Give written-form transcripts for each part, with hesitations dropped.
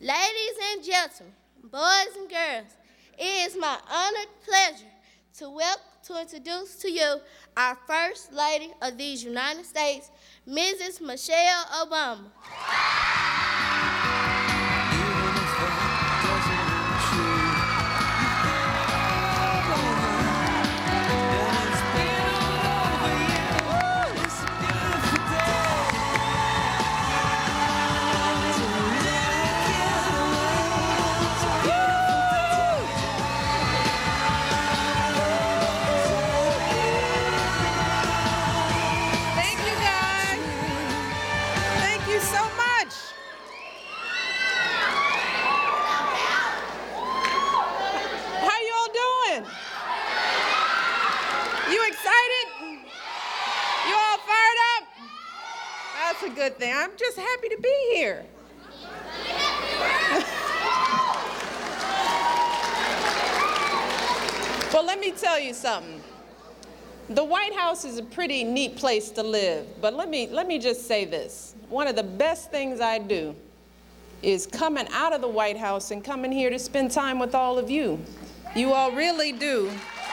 Ladies and gentlemen, boys and girls, it is my honored pleasure to introduce to you our First Lady of these United States, Mrs. Michelle Obama. That's a good thing. I'm just happy to be here. Well, let me tell you something. The White House is a pretty neat place to live, but let me just say this. One of the best things I do is coming out of the White House and coming here to spend time with all of you. You all really do.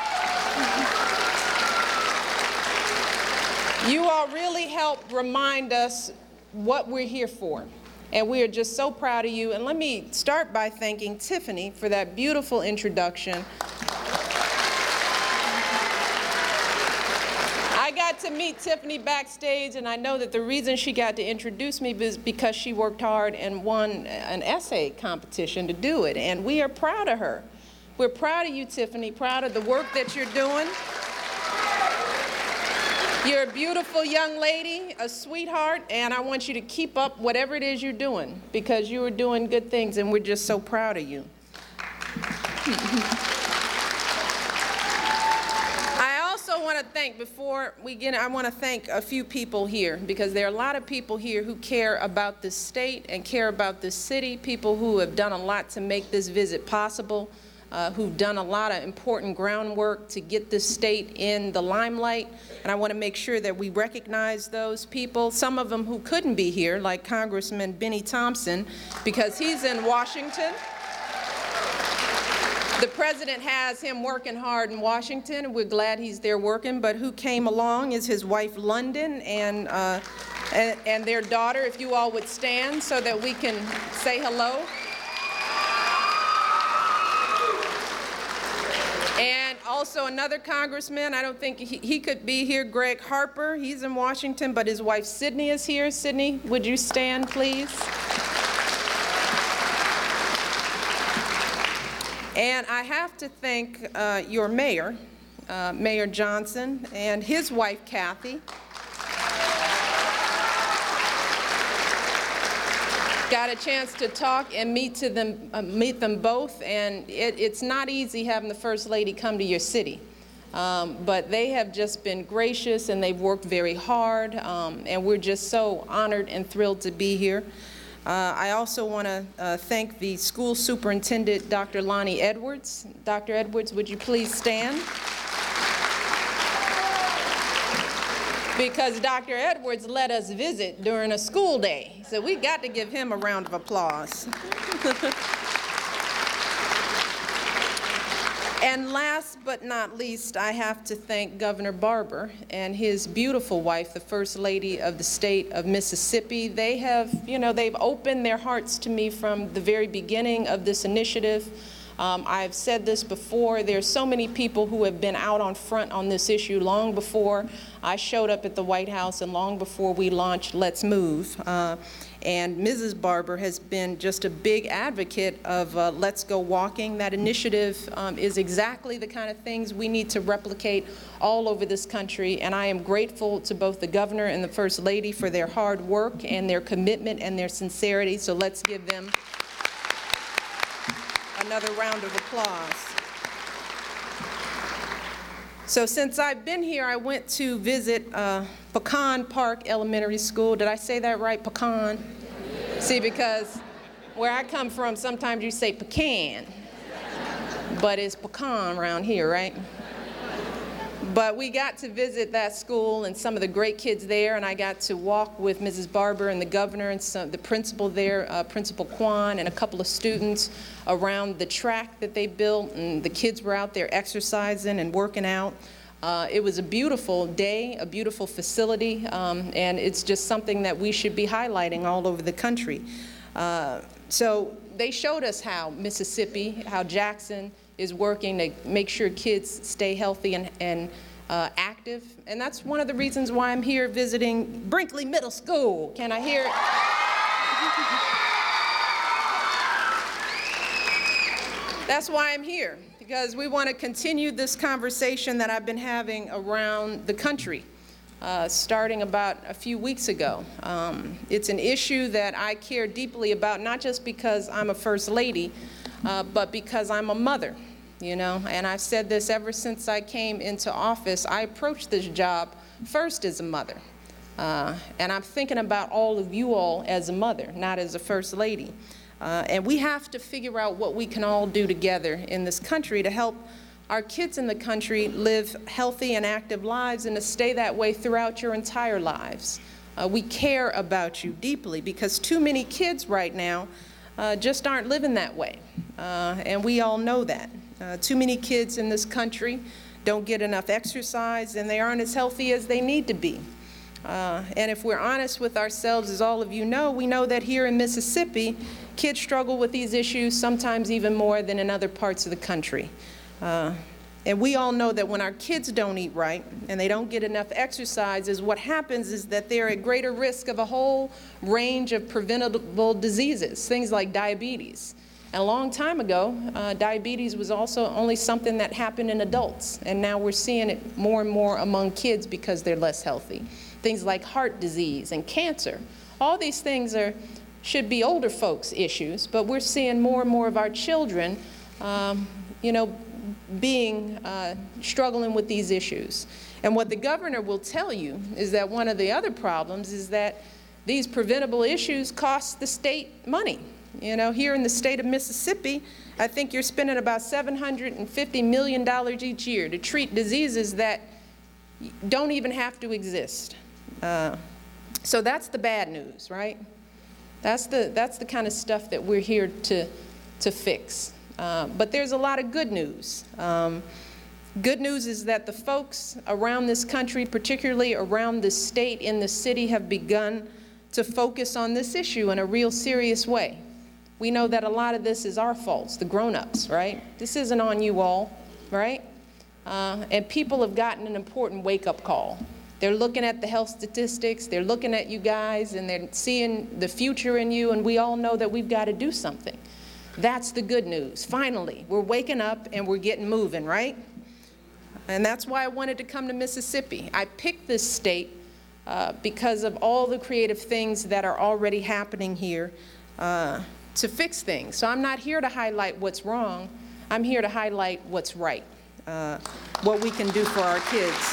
You all really help remind us what we're here for. And we are just so proud of you. And let me start by thanking Tiffany for that beautiful introduction. I got to meet Tiffany backstage, and I know that the reason she got to introduce me is because she worked hard and won an essay competition to do it. And we are proud of her. We're proud of you, Tiffany, proud of the work that you're doing. You're a beautiful young lady, a sweetheart, and I want you to keep up whatever it is you're doing, because you are doing good things, and we're just so proud of you. I also want to thank, before we get, I want to thank a few people here, because there are a lot of people here who care about this state and care about this city, people who have done a lot to make this visit possible. Who've done a lot of important groundwork to get this state in the limelight, and I want to make sure that we recognize those people, some of them who couldn't be here, like Congressman Benny Thompson, because he's in Washington. The president has him working hard in Washington, and we're glad he's there working, but who came along is his wife, London, and their daughter. If you all would stand so that we can say hello. And also another congressman, I don't think he could be here, Greg Harper. He's in Washington, but his wife Sydney is here. Sydney, would you stand, please? And I have to thank your mayor, Mayor Johnson, and his wife, Kathy. Got a chance to talk and meet them both, and it's not easy having the First Lady come to your city. But they have just been gracious, and they've worked very hard, and we're just so honored and thrilled to be here. I also want to thank the school superintendent, Dr. Lonnie Edwards. Dr. Edwards, would you please stand? Because Dr. Edwards let us visit during a school day. So we got to give him a round of applause. And last but not least, I have to thank Governor Barbour and his beautiful wife, the First Lady of the state of Mississippi. They have, they've opened their hearts to me from the very beginning of this initiative. I've said this before, there's so many people who have been out on front on this issue long before I showed up at the White House and long before we launched Let's Move. And Mrs. Barbour has been just a big advocate of Let's Go Walking. That initiative is exactly the kind of things we need to replicate all over this country, and I am grateful to both the governor and the First Lady for their hard work and their commitment and their sincerity, so let's give them another round of applause. So since I've been here, I went to visit Pecan Park Elementary School. Did I say that right, Pecan? See, because where I come from, sometimes you say pecan, but it's pecan around here, right? But we got to visit that school and some of the great kids there, and I got to walk with Mrs. Barber and the governor and the principal there, Principal Kwan, and a couple of students around the track that they built, and the kids were out there exercising and working out. It was a beautiful day, a beautiful facility, and it's just something that we should be highlighting all over the country. So they showed us how Mississippi, how Jackson is working to make sure kids stay healthy and active. And that's one of the reasons why I'm here visiting Brinkley Middle School. Can I hear it? That's why I'm here, because we want to continue this conversation that I've been having around the country, starting about a few weeks ago. It's an issue that I care deeply about, not just because I'm a first lady, but because I'm a mother, you know, and I've said this ever since I came into office. I approached this job first as a mother, and I'm thinking about all of you all as a mother, not as a first lady. And we have to figure out what we can all do together in this country to help our kids in the country live healthy and active lives and to stay that way throughout your entire lives. We care about you deeply because too many kids right now just aren't living that way, and we all know that. Too many kids in this country don't get enough exercise and they aren't as healthy as they need to be. And if we're honest with ourselves, as all of you know, we know that here in Mississippi, kids struggle with these issues sometimes even more than in other parts of the country. And we all know that when our kids don't eat right and they don't get enough exercise, what happens is that they're at greater risk of a whole range of preventable diseases, things like diabetes. And a long time ago, diabetes was also only something that happened in adults, and now we're seeing it more and more among kids because they're less healthy. Things like heart disease and cancer, all these things should be older folks' issues, but we're seeing more and more of our children, struggling with these issues. And what the governor will tell you is that one of the other problems is that these preventable issues cost the state money. You know, here in the state of Mississippi, I think you're spending about $750 million each year to treat diseases that don't even have to exist. So that's the bad news, right? That's the kind of stuff that we're here to fix. But there's a lot of good news. Good news is that the folks around this country, particularly around this state, in the city, have begun to focus on this issue in a real serious way. We know that a lot of this is our faults, the grown-ups, right? This isn't on you all, right? And people have gotten an important wake-up call. They're looking at the health statistics, they're looking at you guys, and they're seeing the future in you, and we all know that we've got to do something. That's the good news. Finally, we're waking up and we're getting moving, right? And that's why I wanted to come to Mississippi. I picked this state because of all the creative things that are already happening here to fix things. So I'm not here to highlight what's wrong. I'm here to highlight what's right, what we can do for our kids.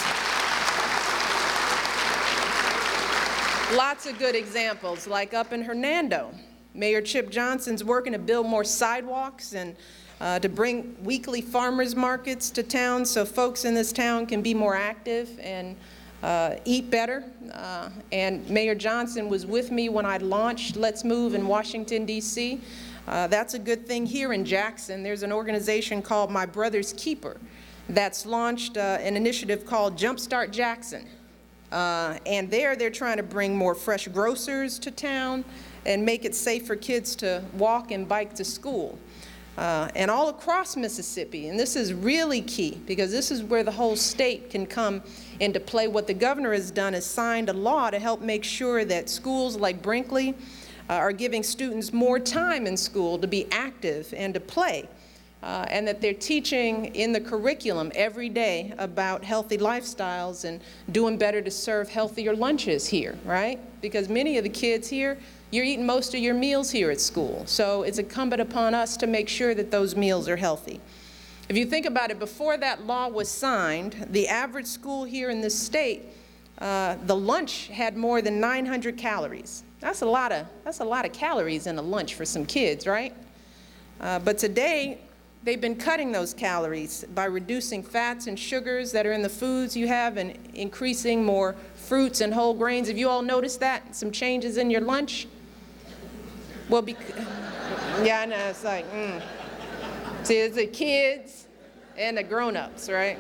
Lots of good examples, like up in Hernando. Mayor Chip Johnson's working to build more sidewalks and to bring weekly farmers markets to town so folks in this town can be more active and eat better. And Mayor Johnson was with me when I launched Let's Move in Washington, D.C. That's a good thing here in Jackson. There's an organization called My Brother's Keeper that's launched an initiative called Jumpstart Jackson. And they're trying to bring more fresh grocers to town and make it safe for kids to walk and bike to school. And all across Mississippi, and this is really key because this is where the whole state can come into play. What the governor has done is signed a law to help make sure that schools like Brinkley are giving students more time in school to be active and to play. And that they're teaching in the curriculum every day about healthy lifestyles and doing better to serve healthier lunches here, right? Because many of the kids here, you're eating most of your meals here at school. So it's incumbent upon us to make sure that those meals are healthy. If you think about it, before that law was signed, the average school here in this state, the lunch had more than 900 calories. That's a lot of calories in a lunch for some kids, right? But today, they've been cutting those calories by reducing fats and sugars that are in the foods you have and increasing more fruits and whole grains. Have you all noticed that? Some changes in your lunch? Well, yeah, I know, it's like, See, it's the kids and the grown-ups, right?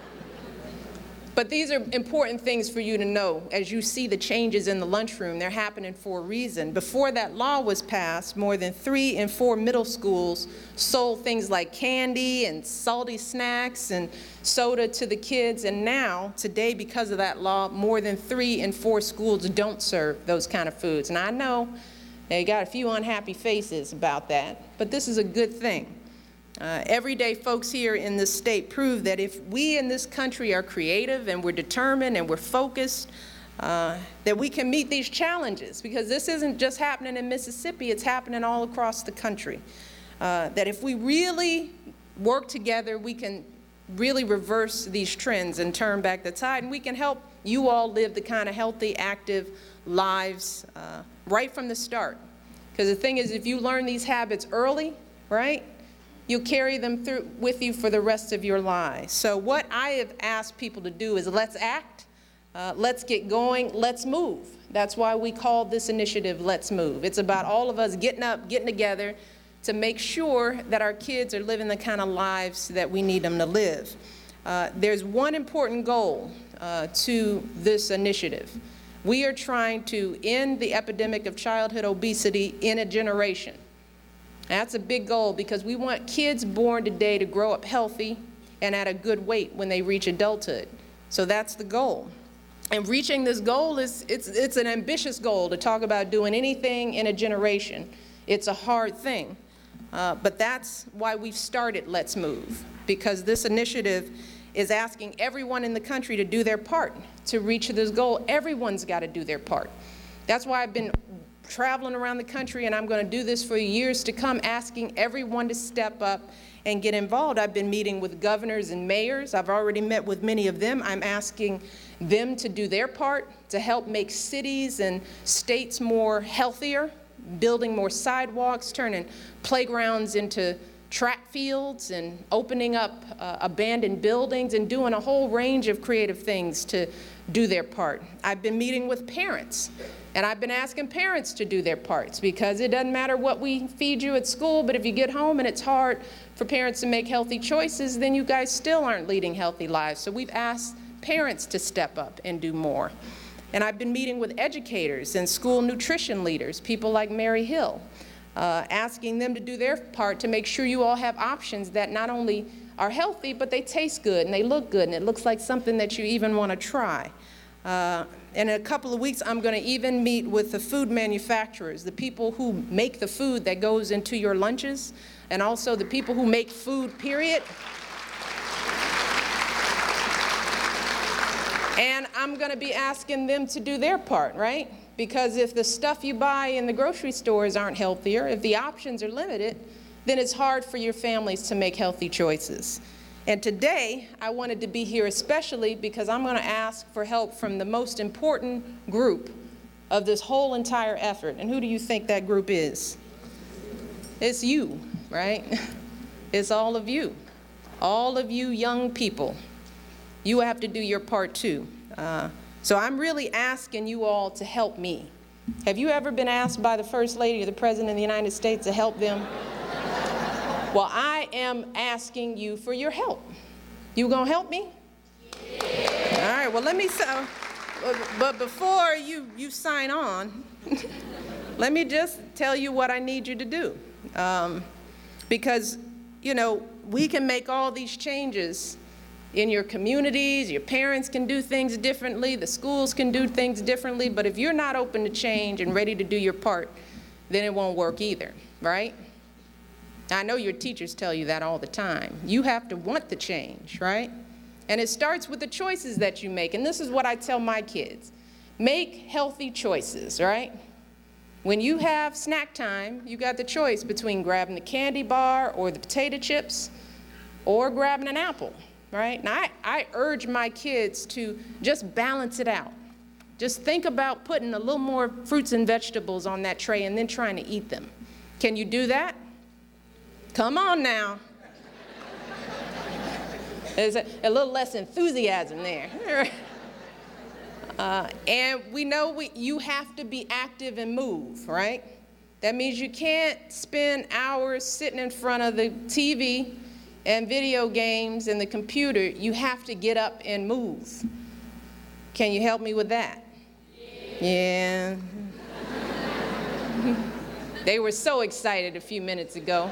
But these are important things for you to know. As you see the changes in the lunchroom, they're happening for a reason. Before that law was passed, more than 3 in 4 middle schools sold things like candy and salty snacks and soda to the kids. And now, today, because of that law, more than 3 in 4 schools don't serve those kind of foods. And I know they got a few unhappy faces about that, but this is a good thing. Everyday folks here in this state prove that if we in this country are creative and we're determined and we're focused, that we can meet these challenges, because this isn't just happening in Mississippi, it's happening all across the country. That if we really work together, we can really reverse these trends and turn back the tide, and we can help you all live the kind of healthy, active lives right from the start. Because the thing is, if you learn these habits early, right, you'll carry them through with you for the rest of your lives. So what I have asked people to do is let's act, let's get going, let's move. That's why we call this initiative Let's Move. It's about all of us getting up, getting together to make sure that our kids are living the kind of lives that we need them to live. There's one important goal to this initiative. We are trying to end the epidemic of childhood obesity in a generation. That's a big goal, because we want kids born today to grow up healthy and at a good weight when they reach adulthood. So that's the goal. And reaching this goal it's an ambitious goal to talk about doing anything in a generation. It's a hard thing. But that's why we've started Let's Move, because this initiative is asking everyone in the country to do their part to reach this goal. Everyone's got to do their part. That's why I've been traveling around the country, and I'm going to do this for years to come, asking everyone to step up and get involved. I've been meeting with governors and mayors. I've already met with many of them. I'm asking them to do their part to help make cities and states more healthier, building more sidewalks, turning playgrounds into track fields, and opening up abandoned buildings, and doing a whole range of creative things to do their part. I've been meeting with parents, and I've been asking parents to do their parts, because it doesn't matter what we feed you at school, but if you get home and it's hard for parents to make healthy choices, then you guys still aren't leading healthy lives. So we've asked parents to step up and do more. And I've been meeting with educators and school nutrition leaders, people like Mary Hill, asking them to do their part to make sure you all have options that not only are healthy, but they taste good and they look good, and it looks like something that you even want to try. In a couple of weeks, I'm going to even meet with the food manufacturers, the people who make the food that goes into your lunches, and also the people who make food, period. And I'm going to be asking them to do their part, right? Because if the stuff you buy in the grocery stores aren't healthier, if the options are limited, then it's hard for your families to make healthy choices. And today, I wanted to be here especially because I'm going to ask for help from the most important group of this whole entire effort. And who do you think that group is? It's you, right? It's all of you young people. You have to do your part too. So I'm really asking you all to help me. Have you ever been asked by the First Lady or the President of the United States to help them? Well, I am asking you for your help. You gonna help me? Yeah. All right, well, let me, but before you sign on, let me just tell you what I need you to do. Because, you know, we can make all these changes in your communities, your parents can do things differently, the schools can do things differently, but if you're not open to change and ready to do your part, then it won't work either, right? I know your teachers tell you that all the time. You have to want the change, right? And it starts with the choices that you make, and this is what I tell my kids. Make healthy choices, right? When you have snack time, you got the choice between grabbing the candy bar or the potato chips or grabbing an apple. Right? Now, I urge my kids to just balance it out. Just think about putting a little more fruits and vegetables on that tray and then trying to eat them. Can you do that? Come on now. There's a little less enthusiasm there. And we know you have to be active and move, right? That means you can't spend hours sitting in front of the TV and video games and the computer. You have to get up and move. Can you help me with that? Yeah. They were so excited a few minutes ago.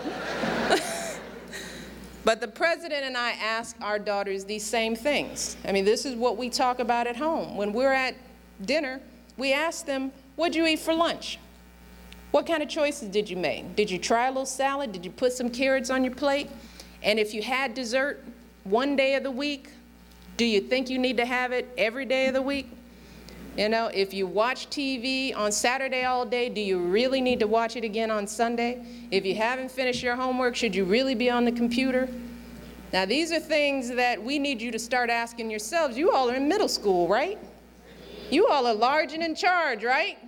But the president and I ask our daughters these same things. I mean, this is what we talk about at home. When we're at dinner, we ask them, what'd you eat for lunch? What kind of choices did you make? Did you try a little salad? Did you put some carrots on your plate? And if you had dessert one day of the week, do you think you need to have it every day of the week? You know, if you watch TV on Saturday all day, do you really need to watch it again on Sunday? If you haven't finished your homework, should you really be on the computer? Now, these are things that we need you to start asking yourselves. You all are in middle school, right? You all are large and in charge, right?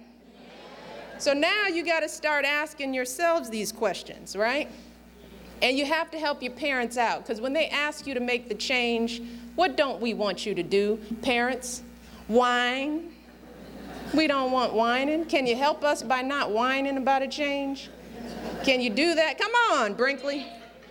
So now you got to start asking yourselves these questions, right? And you have to help your parents out, because when they ask you to make the change, what don't we want you to do, parents? Whine. We don't want whining. Can you help us by not whining about a change? Can you do that? Come on, Brinkley.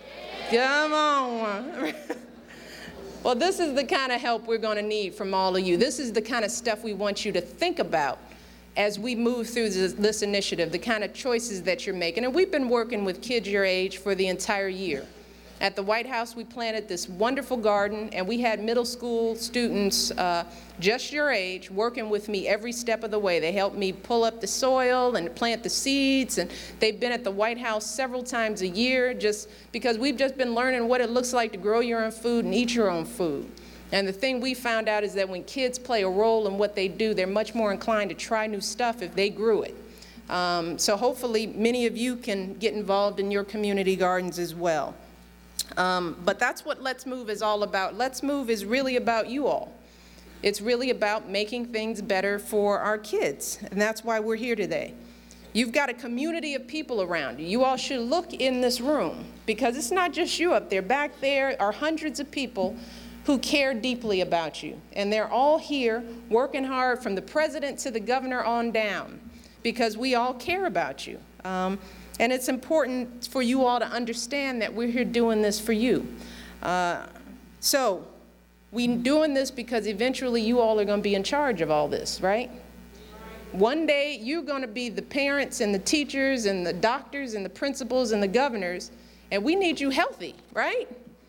Come on. Well, this is the kind of help we're going to need from all of you. This is the kind of stuff we want you to think about as we move through this initiative, the kind of choices that you're making. And we've been working with kids your age for the entire year. At the White House, we planted this wonderful garden, and we had middle school students just your age working with me every step of the way. They helped me pull up the soil and plant the seeds, and they've been at the White House several times a year just because we've just been learning what it looks like to grow your own food and eat your own food. And the thing we found out is that when kids play a role in what they do, they're much more inclined to try new stuff if they grew it. So hopefully many of you can get involved in your community gardens as well. But that's what Let's Move is all about. Let's Move is really about you all. It's really about making things better for our kids, and that's why we're here today. You've got a community of people around you. You all should look in this room, because it's not just you up there. Back there are hundreds of people who care deeply about you, and they're all here working hard from the president to the governor on down, because we all care about you. And it's important for you all to understand that we're here doing this for you. So we're doing this because eventually you all are going to be in charge of all this, right? One day you're going to be the parents and the teachers and the doctors and the principals and the governors, and we need you healthy, right?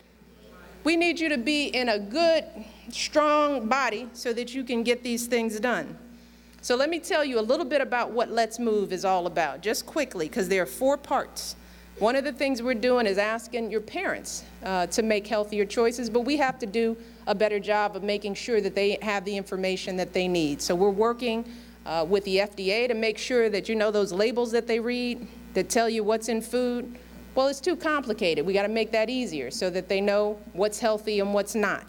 We need you to be in a good, strong body so that you can get these things done. So let me tell you a little bit about what Let's Move is all about, just quickly, because there are 4 parts. One of the things we're doing is asking your parents to make healthier choices, but we have to do a better job of making sure that they have the information that they need. So we're working with the FDA to make sure that you know those labels that they read that tell you what's in food. Well, it's too complicated. We got to make that easier so that they know what's healthy and what's not.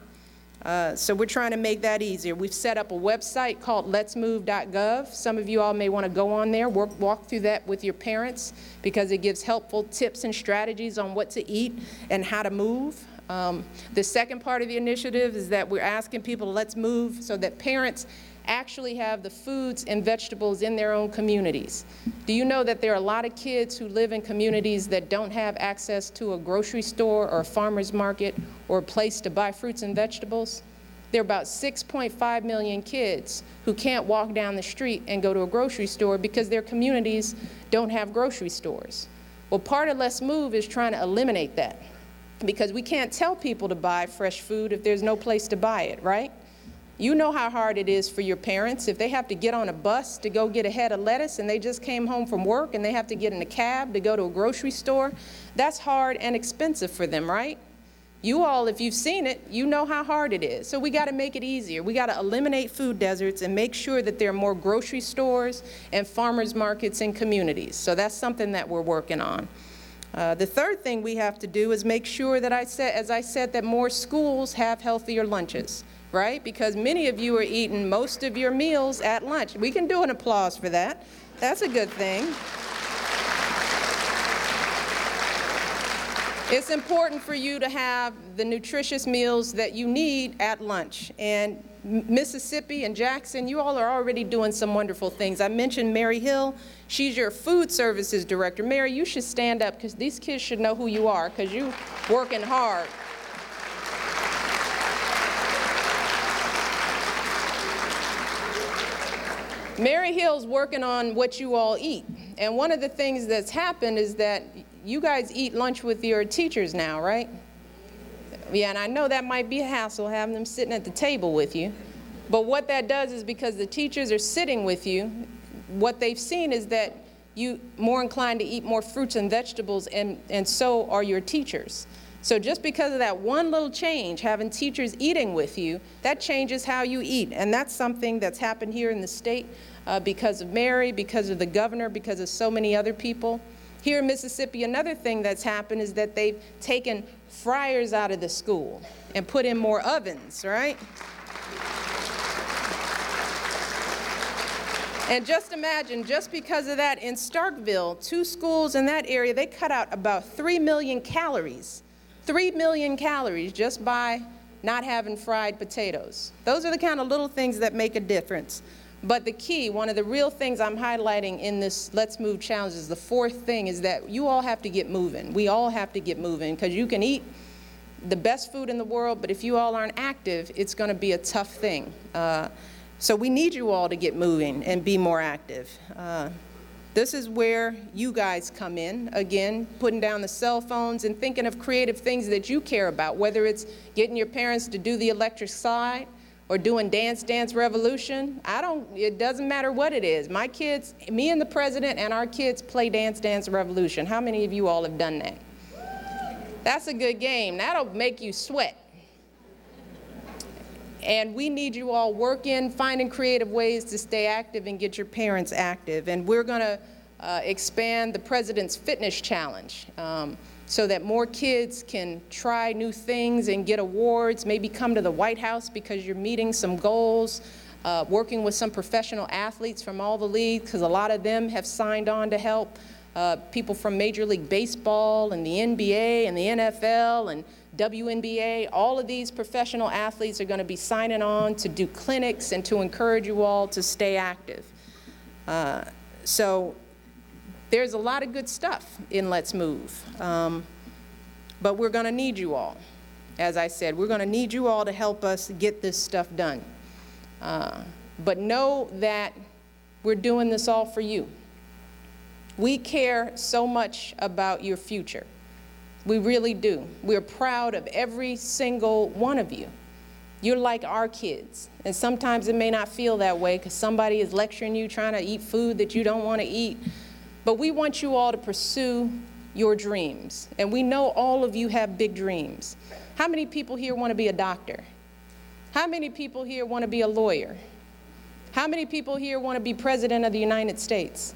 So we're trying to make that easier. We've set up a website called letsmove.gov. Some of you all may want to go on there, walk through that with your parents, because it gives helpful tips and strategies on what to eat and how to move. The second part of the initiative is that we're asking people to let's move so that parents actually have the foods and vegetables in their own communities. Do you know that there are a lot of kids who live in communities that don't have access to a grocery store or a farmer's market or a place to buy fruits and vegetables? There are about 6.5 million kids who can't walk down the street and go to a grocery store because their communities don't have grocery stores. Well, part of Let's Move is trying to eliminate that, because we can't tell people to buy fresh food if there's no place to buy it, right? You know how hard it is for your parents if they have to get on a bus to go get a head of lettuce and they just came home from work and they have to get in a cab to go to a grocery store. That's hard and expensive for them, right? You all, if you've seen it, you know how hard it is. So we got to make it easier. We got to eliminate food deserts and make sure that there are more grocery stores and farmers markets in communities. So that's something that we're working on. The third thing we have to do is make sure that, as I said, that more schools have healthier lunches, right? Because many of you are eating most of your meals at lunch. We can do an applause for that. That's a good thing. It's important for you to have the nutritious meals that you need at lunch. And Mississippi and Jackson, you all are already doing some wonderful things. I mentioned Mary Hill. She's your food services director. Mary, you should stand up because these kids should know who you are because you're working hard. Mary Hill's working on what you all eat. And one of the things that's happened is that you guys eat lunch with your teachers now, right? Yeah, and I know that might be a hassle having them sitting at the table with you. But what that does is because the teachers are sitting with you, what they've seen is that you're more inclined to eat more fruits and vegetables, and so are your teachers. So just because of that one little change, having teachers eating with you, that changes how you eat. And that's something that's happened here in the state because of Mary, because of the governor, because of so many other people. Here in Mississippi, another thing that's happened is that they've taken fryers out of the school and put in more ovens, right? And just imagine, just because of that, in Starkville, 2 schools in that area, they cut out about 3 million calories. 3 million calories just by not having fried potatoes. Those are the kind of little things that make a difference. But the key, one of the real things I'm highlighting in this Let's Move challenge is the 4th thing is that you all have to get moving. We all have to get moving because you can eat the best food in the world, but if you all aren't active, it's going to be a tough thing. So we need you all to get moving and be more active. This is where you guys come in, again, putting down the cell phones and thinking of creative things that you care about, whether it's getting your parents to do the electric slide or doing Dance Dance Revolution. It doesn't matter what it is. My kids, me and the president and our kids play Dance Dance Revolution. How many of you all have done that? That's a good game. That'll make you sweat. And we need you all working, finding creative ways to stay active and get your parents active. And we're going to expand the President's Fitness Challenge so that more kids can try new things and get awards, maybe come to the White House because you're meeting some goals, working with some professional athletes from all the leagues, because a lot of them have signed on to help. People from Major League Baseball and the NBA and the NFL and WNBA, all of these professional athletes are going to be signing on to do clinics and to encourage you all to stay active. So there's a lot of good stuff in Let's Move. But we're going to need you all. As I said, we're going to need you all to help us get this stuff done. But know that we're doing this all for you. We care so much about your future. We really do. We're proud of every single one of you. You're like our kids. And sometimes it may not feel that way because somebody is lecturing you, trying to eat food that you don't want to eat. But we want you all to pursue your dreams. And we know all of you have big dreams. How many people here want to be a doctor? How many people here want to be a lawyer? How many people here want to be President of the United States?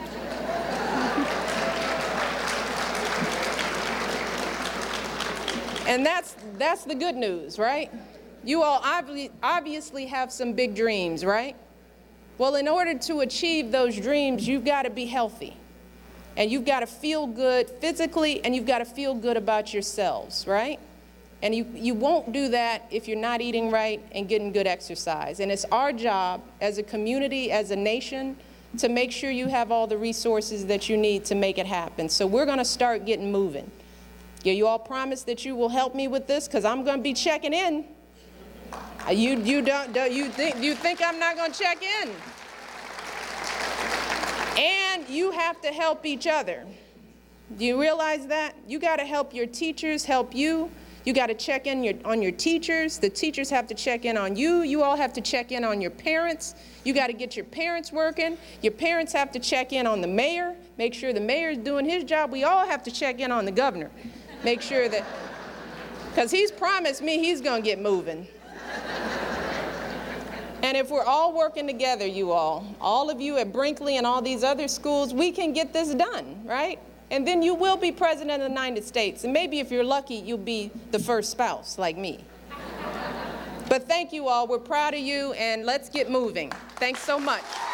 And that's the good news, right? You all obviously have some big dreams, right? Well, in order to achieve those dreams, you've got to be healthy. And you've got to feel good physically, and you've got to feel good about yourselves, right? And you won't do that if you're not eating right and getting good exercise. And it's our job as a community, as a nation, to make sure you have all the resources that you need to make it happen. So we're going to start getting moving. Yeah, you all promise that you will help me with this because I'm going to be checking in. You think I'm not going to check in? And you have to help each other. Do you realize that? You got to help your teachers help you. You got to check in on your teachers. The teachers have to check in on you. You all have to check in on your parents. You got to get your parents working. Your parents have to check in on the mayor. Make sure the mayor is doing his job. We all have to check in on the governor. Make sure that, because he's promised me he's going to get moving. And if we're all working together, you all of you at Brinkley and all these other schools, we can get this done, right? And then you will be President of the United States. And maybe if you're lucky, you'll be the first spouse like me. But thank you all. We're proud of you, and let's get moving. Thanks so much.